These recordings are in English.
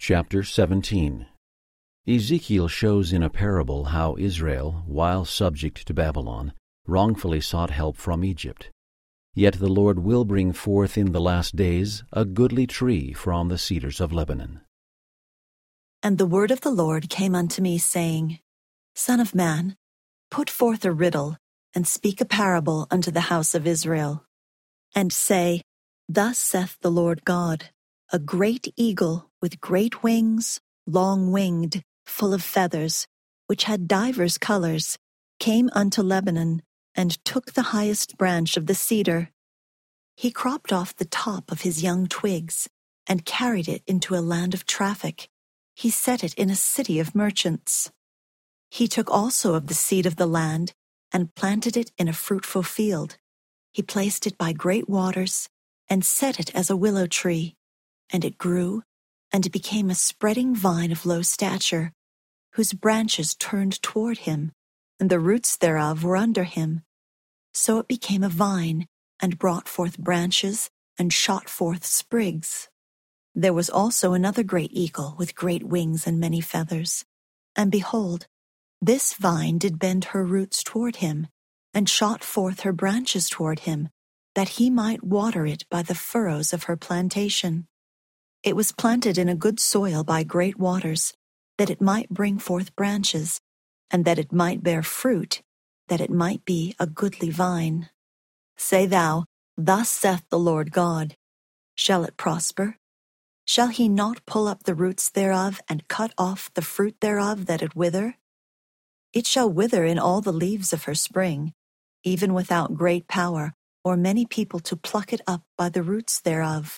Chapter 17. Ezekiel shows in a parable how Israel, while subject to Babylon, wrongfully sought help from Egypt. Yet the Lord will bring forth in the last days a goodly tree from the cedars of Lebanon. And the word of the Lord came unto me, saying, Son of man, put forth a riddle, and speak a parable unto the house of Israel. And say, Thus saith the Lord God, a great eagle with great wings, long-winged, full of feathers, which had divers colors, came unto Lebanon, and took the highest branch of the cedar. He cropped off the top of his young twigs, and carried it into a land of traffic. He set it in a city of merchants. He took also of the seed of the land, and planted it in a fruitful field. He placed it by great waters, and set it as a willow tree. And it grew, and became a spreading vine of low stature, whose branches turned toward him, and the roots thereof were under him. So it became a vine, and brought forth branches, and shot forth sprigs. There was also another great eagle with great wings and many feathers. And behold, this vine did bend her roots toward him, and shot forth her branches toward him, that he might water it by the furrows of her plantation. It was planted in a good soil by great waters, that it might bring forth branches, and that it might bear fruit, that it might be a goodly vine. Say thou, Thus saith the Lord God, Shall it prosper? Shall he not pull up the roots thereof, and cut off the fruit thereof, that it wither? It shall wither in all the leaves of her spring, even without great power, or many people to pluck it up by the roots thereof.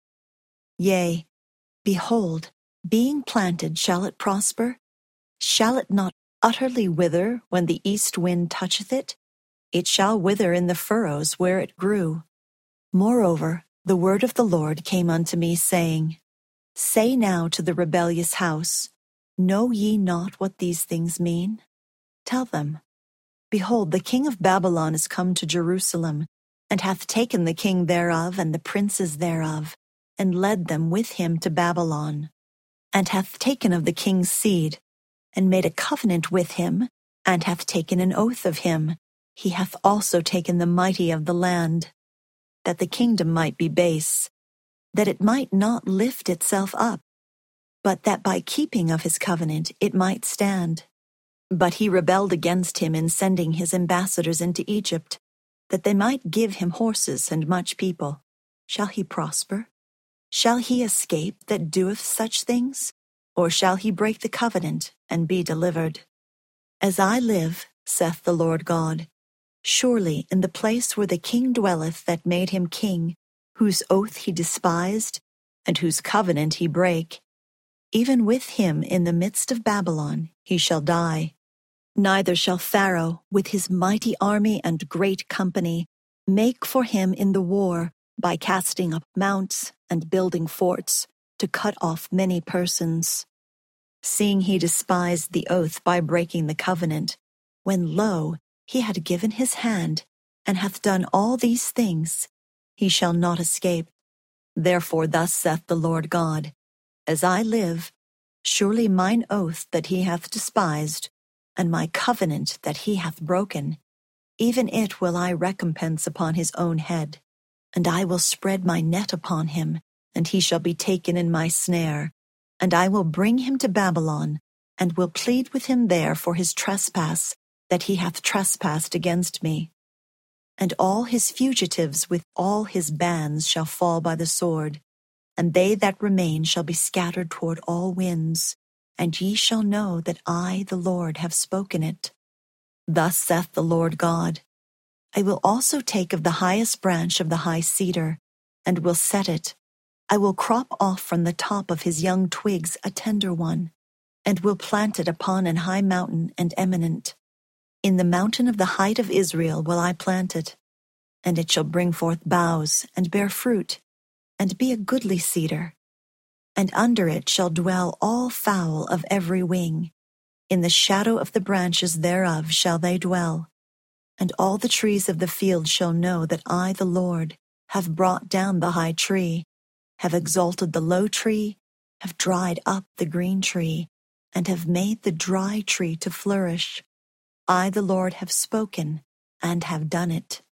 Yea, behold, being planted shall it prosper? Shall it not utterly wither when the east wind toucheth it? It shall wither in the furrows where it grew. Moreover, the word of the Lord came unto me, saying, Say now to the rebellious house, Know ye not what these things mean? Tell them, Behold, the king of Babylon is come to Jerusalem, and hath taken the king thereof and the princes thereof, and led them with him to Babylon, and hath taken of the king's seed, and made a covenant with him, and hath taken an oath of him. He hath also taken the mighty of the land, that the kingdom might be base, that it might not lift itself up, but that by keeping of his covenant it might stand. But he rebelled against him in sending his ambassadors into Egypt, that they might give him horses and much people. Shall he prosper? Shall he escape that doeth such things? Or shall he break the covenant and be delivered? As I live, saith the Lord God, surely in the place where the king dwelleth that made him king, whose oath he despised, and whose covenant he brake, even with him in the midst of Babylon he shall die. Neither shall Pharaoh, with his mighty army and great company, make for him in the war, by casting up mounts and building forts, to cut off many persons. Seeing he despised the oath by breaking the covenant, when lo, he had given his hand, and hath done all these things, he shall not escape. Therefore thus saith the Lord God, As I live, surely mine oath that he hath despised, and my covenant that he hath broken, even it will I recompense upon his own head. And I will spread my net upon him, and he shall be taken in my snare. And I will bring him to Babylon, and will plead with him there for his trespass, that he hath trespassed against me. And all his fugitives with all his bands shall fall by the sword, and they that remain shall be scattered toward all winds, and ye shall know that I, the Lord, have spoken it. Thus saith the Lord God, I will also take of the highest branch of the high cedar, and will set it. I will crop off from the top of his young twigs a tender one, and will plant it upon an high mountain and eminent. In the mountain of the height of Israel will I plant it, and it shall bring forth boughs, and bear fruit, and be a goodly cedar. And under it shall dwell all fowl of every wing. In the shadow of the branches thereof shall they dwell. And all the trees of the field shall know that I, the Lord, have brought down the high tree, have exalted the low tree, have dried up the green tree, and have made the dry tree to flourish. I, the Lord, have spoken and have done it.